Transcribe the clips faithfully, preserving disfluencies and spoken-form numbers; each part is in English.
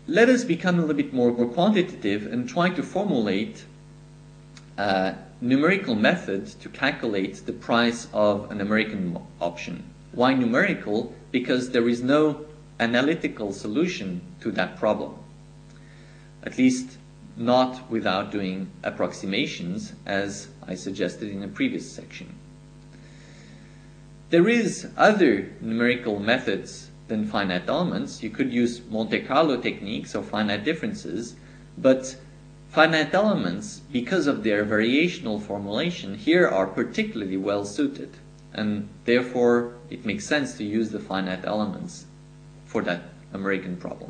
let us become a little bit more quantitative and try to formulate a numerical method to calculate the price of an American option. Why numerical? Because there is no analytical solution to that problem, at least not without doing approximations, as I suggested in a previous section. There is other numerical methods than finite elements. You could use Monte Carlo techniques or finite differences, but finite elements, because of their variational formulation, here are particularly well suited, and therefore it makes sense to use the finite elements for that American problem.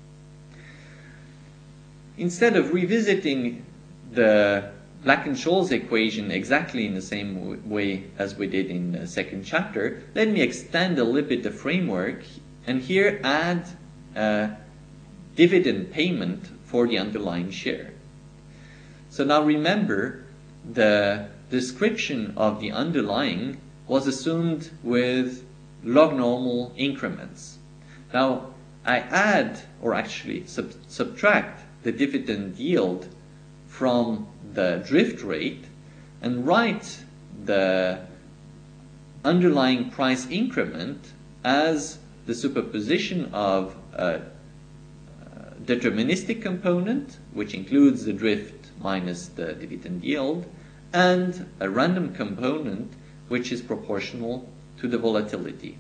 Instead of revisiting the Black-Scholes equation exactly in the same way as we did in the second chapter, let me extend a little bit the framework and here add a dividend payment for the underlying share. So now remember, the description of the underlying was assumed with log normal increments. Now I add, or actually sub subtract, the dividend yield from the drift rate and write the underlying price increment as the superposition of a deterministic component, which includes the drift minus the dividend yield, and a random component, which is proportional to the volatility.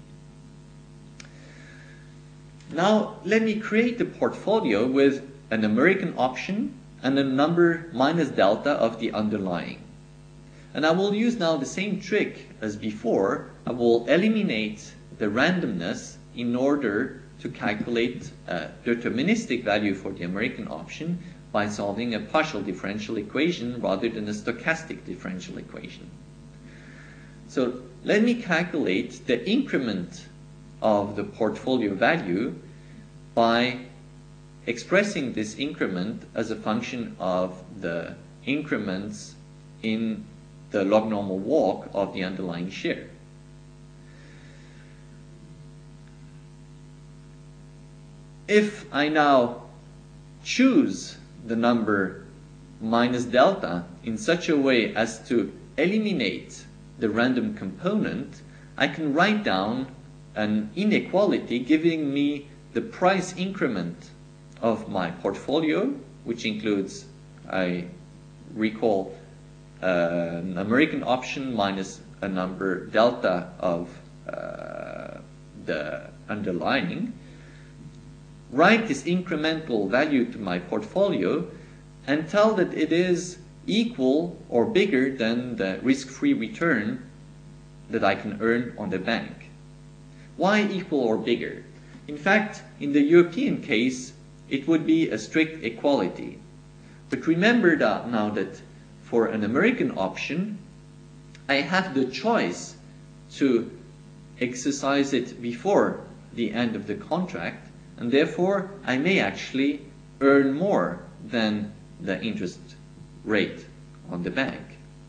Now let me create a portfolio with an American option and a number minus delta of the underlying. And I will use now the same trick as before. I will eliminate the randomness in order to calculate a deterministic value for the American option by solving a partial differential equation rather than a stochastic differential equation. So let me calculate the increment of the portfolio value by expressing this increment as a function of the increments in the log normal walk of the underlying share. If I now choose the number minus delta in such a way as to eliminate the random component, I can write down an inequality giving me the price increment of my portfolio, which includes, I recall, uh, an American option minus a number delta of uh, the underlying. Write this incremental value to my portfolio and tell that it is equal or bigger than the risk-free return that I can earn on the bank. Why equal or bigger? In fact, in the European case, it would be a strict equality. But remember that now that for an American option, I have the choice to exercise it before the end of the contract, and therefore I may actually earn more than the interest rate on the bank.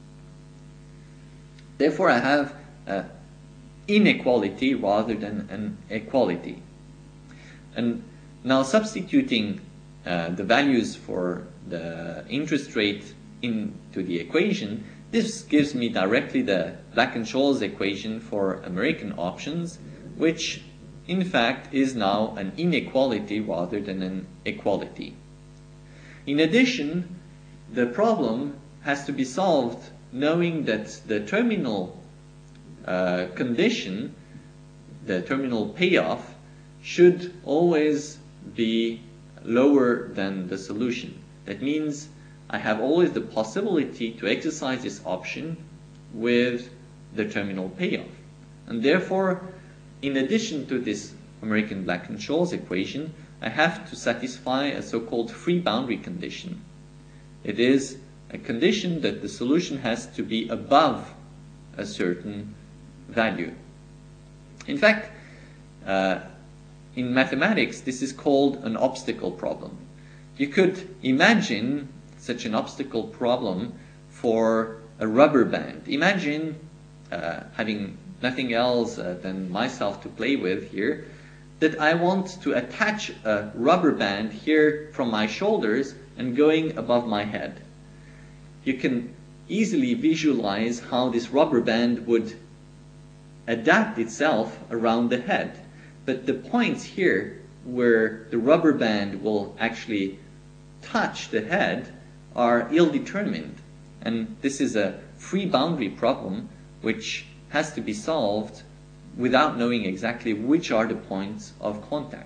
Therefore I have an inequality rather than an equality. And now substituting uh, the values for the interest rate into the equation, this gives me directly the Black-Scholes equation for American options, which in fact is now an inequality rather than an equality. In addition, the problem has to be solved knowing that the terminal uh, condition, the terminal payoff, should always be lower than the solution. That means I have always the possibility to exercise this option with the terminal payoff. And therefore, in addition to this American Black-Scholes equation, I have to satisfy a so-called free boundary condition. It is a condition that the solution has to be above a certain value. In fact, uh, in mathematics, this is called an obstacle problem. You could imagine such an obstacle problem for a rubber band. Imagine uh, having nothing else uh, than myself to play with here, that I want to attach a rubber band here from my shoulders and going above my head. You can easily visualize how this rubber band would adapt itself around the head. But the points here where the rubber band will actually touch the head are ill-determined. And this is a free boundary problem which has to be solved without knowing exactly which are the points of contact.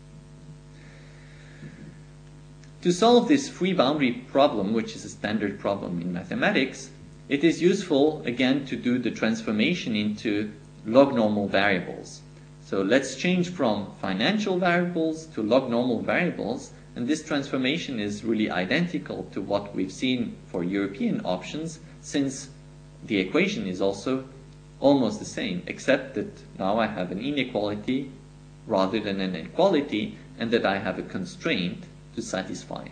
To solve this free boundary problem, which is a standard problem in mathematics, it is useful again to do the transformation into log-normal variables. So let's change from financial variables to log-normal variables, and this transformation is really identical to what we've seen for European options, since the equation is also almost the same, except that now I have an inequality rather than an equality, and that I have a constraint to satisfy.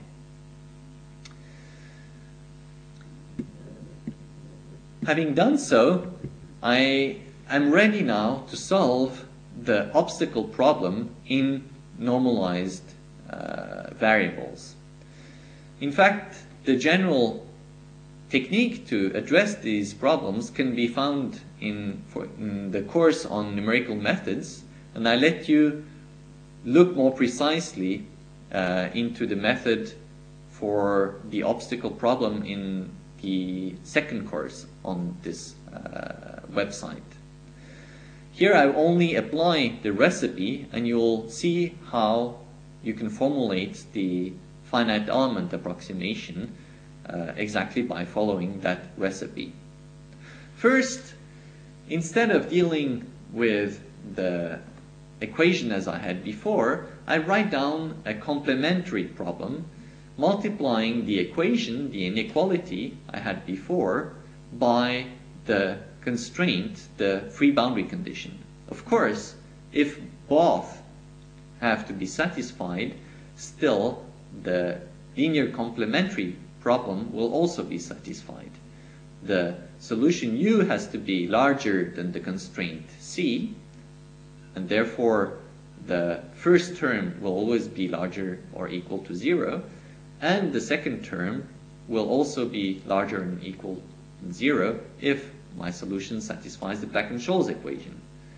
Having done so, I am ready now to solve the obstacle problem in normalized uh, variables. In fact, the general technique to address these problems can be found in, for, in the course on numerical methods, and I let you look more precisely uh, into the method for the obstacle problem in the second course on this uh, website. Here I only apply the recipe, and you'll see how you can formulate the finite element approximation uh, exactly by following that recipe. First, instead of dealing with the equation as I had before, I write down a complementary problem multiplying the equation, the inequality I had before, by the constraint, the free boundary condition. Of course, if both have to be satisfied, still the linear complementary problem will also be satisfied. The solution U has to be larger than the constraint C, and therefore the first term will always be larger or equal to zero, and the second term will also be larger and equal to zero if my solution satisfies the Black-Scholes equation.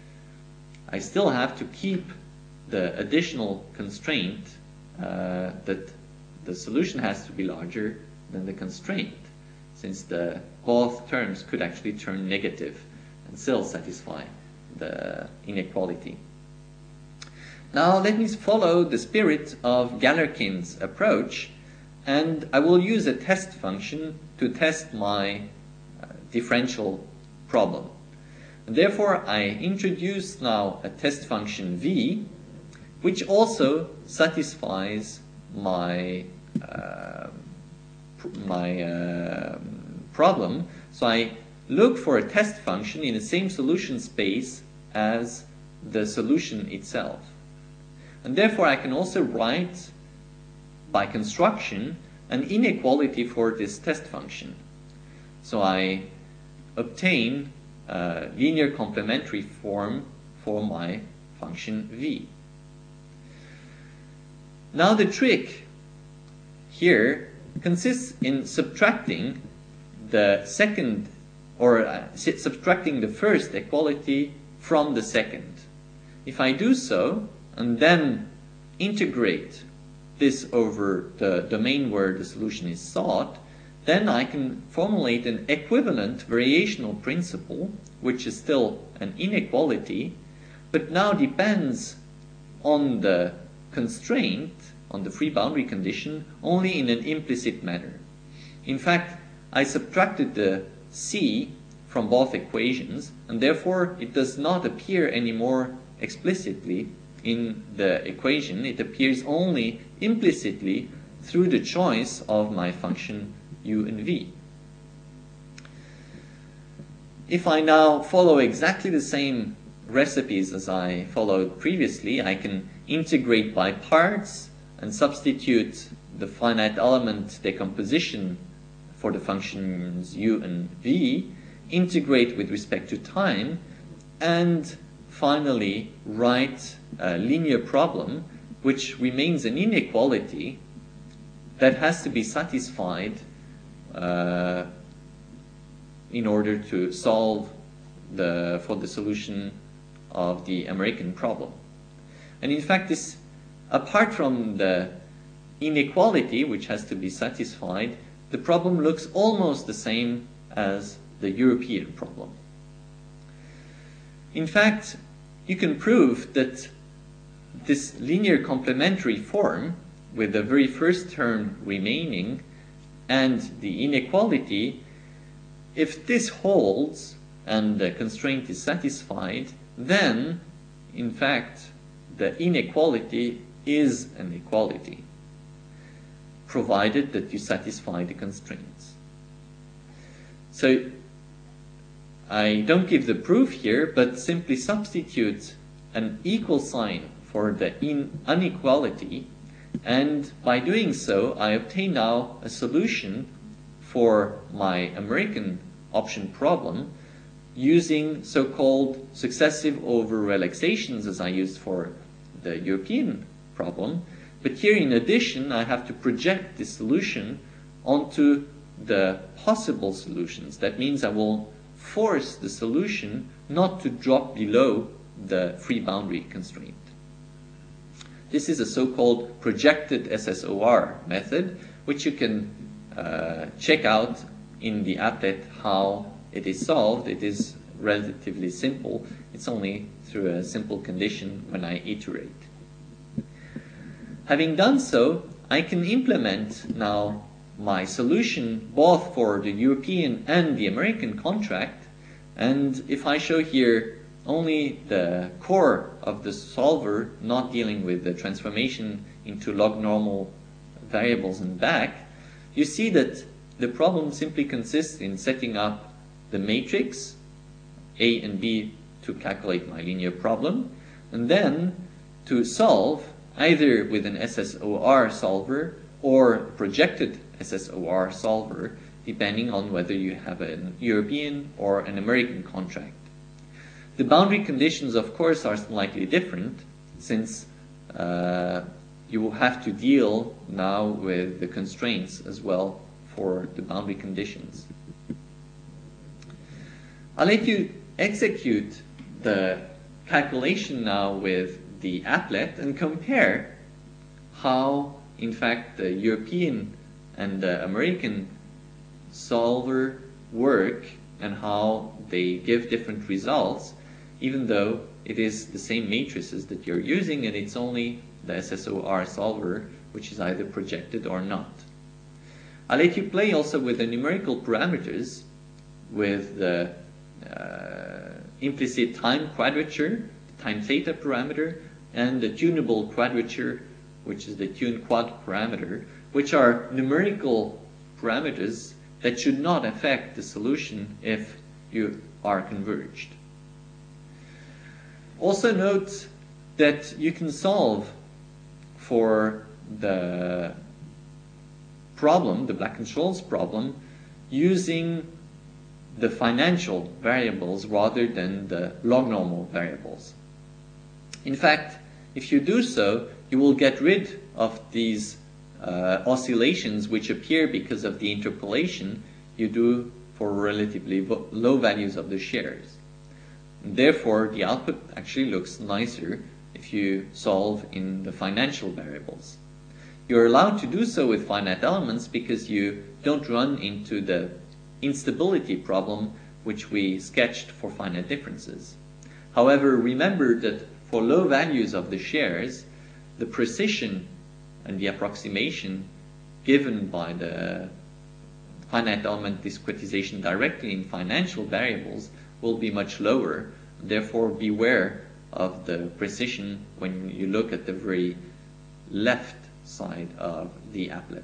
I still have to keep the additional constraint uh, that the solution has to be larger than the constraint, since the both terms could actually turn negative and still satisfy the inequality. Now let me follow the spirit of Galerkin's approach, and I will use a test function to test my uh, differential problem. And therefore I introduce now a test function v, which also satisfies my uh, pr my uh, problem. So I look for a test function in the same solution space as the solution itself. And therefore I can also write by construction an inequality for this test function. So I obtain a linear complementary form for my function v. Now the trick here consists in subtracting the second, or uh, subtracting the first equality from the second. If I do so, and then integrate this over the domain where the solution is sought, then I can formulate an equivalent variational principle, which is still an inequality, but now depends on the constraint, on the free boundary condition, only in an implicit manner. In fact, I subtracted the c from both equations, and therefore it does not appear anymore explicitly in the equation. It appears only implicitly through the choice of my function u and v. If I now follow exactly the same recipes as I followed previously, I can integrate by parts and substitute the finite element decomposition for the functions u and v, integrate with respect to time, and finally write a linear problem which remains an inequality that has to be satisfied uh, in order to solve the, for the solution of the American problem. And in fact, this, apart from the inequality which has to be satisfied, the problem looks almost the same as the European problem. In fact, you can prove that this linear complementary form, with the very first term remaining and the inequality, if this holds and the constraint is satisfied, then, in fact, the inequality is an equality, provided that you satisfy the constraints. So, I don't give the proof here, but simply substitute an equal sign for the in inequality, and by doing so, I obtain now a solution for my American option problem using so-called successive over relaxations as I used for the European problem. But here, in addition, I have to project this solution onto the possible solutions. That means I will force the solution not to drop below the free boundary constraint. This is a so-called projected S S O R method, which you can uh, check out in the applet how it is solved. It is relatively simple. It's only through a simple condition when I iterate. Having done so, I can implement now my solution both for the European and the American contract, and if I show here only the core of the solver, not dealing with the transformation into log normal variables and back, you see that the problem simply consists in setting up the matrix A and B to calculate my linear problem, and then to solve either with an S S O R solver or projected S S O R solver, depending on whether you have an European or an American contract. The boundary conditions, of course, are slightly different, since uh, you will have to deal now with the constraints as well for the boundary conditions. I'll let you execute the calculation now with the applet and compare how, in fact, the European and the American solver work and how they give different results, even though it is the same matrices that you're using and it's only the S S O R solver which is either projected or not. I'll let you play also with the numerical parameters, with the uh, implicit time quadrature, the time theta parameter, and the tunable quadrature, which is the tune quad parameter, which are numerical parameters that should not affect the solution if you are converged. Also note that you can solve for the problem, the Black-Scholes problem, using the financial variables rather than the log normal variables. In fact, if you do so, you will get rid of these uh, oscillations which appear because of the interpolation you do for relatively low values of the shares. And therefore, the output actually looks nicer if you solve in the financial variables. You're allowed to do so with finite elements because you don't run into the instability problem which we sketched for finite differences. However, remember that for low values of the shares, the precision and the approximation given by the finite element discretization directly in financial variables will be much lower. Therefore, beware of the precision when you look at the very left side of the applet.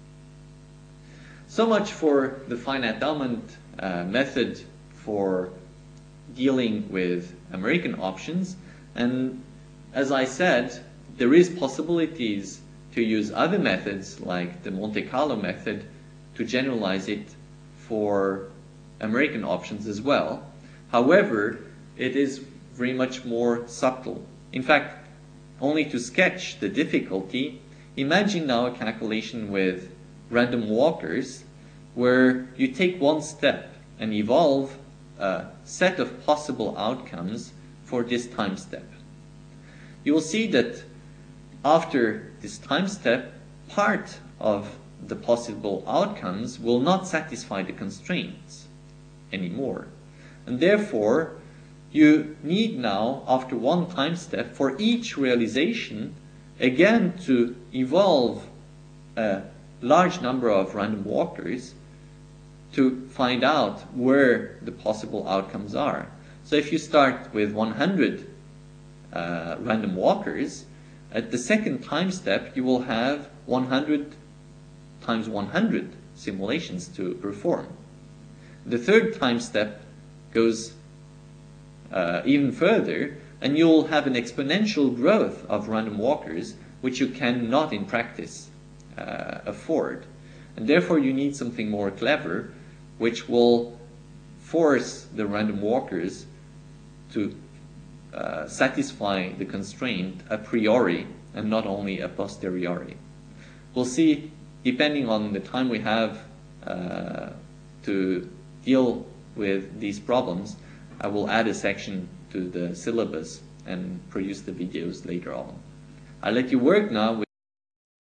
So much for the finite element uh, method for dealing with American options. And as I said, there is possibilities to use other methods like the Monte Carlo method to generalize it for American options as well. However, it is very much more subtle. In fact, only to sketch the difficulty, imagine now a calculation with random walkers where you take one step and evolve a set of possible outcomes for this time step. You will see that after this time step, part of the possible outcomes will not satisfy the constraints anymore. And therefore, you need now, after one time step, for each realization, again to evolve a large number of random walkers to find out where the possible outcomes are. So if you start with one hundred uh, random walkers, at the second time step you will have one hundred times one hundred simulations to perform. The third time step goes uh, even further, and you'll have an exponential growth of random walkers which you cannot in practice uh, afford. And therefore you need something more clever which will force the random walkers to uh, satisfy the constraint a priori and not only a posteriori. We'll see, depending on the time we have uh, to deal with these problems, I will add a section to the syllabus and produce the videos later on. I'll let you work now with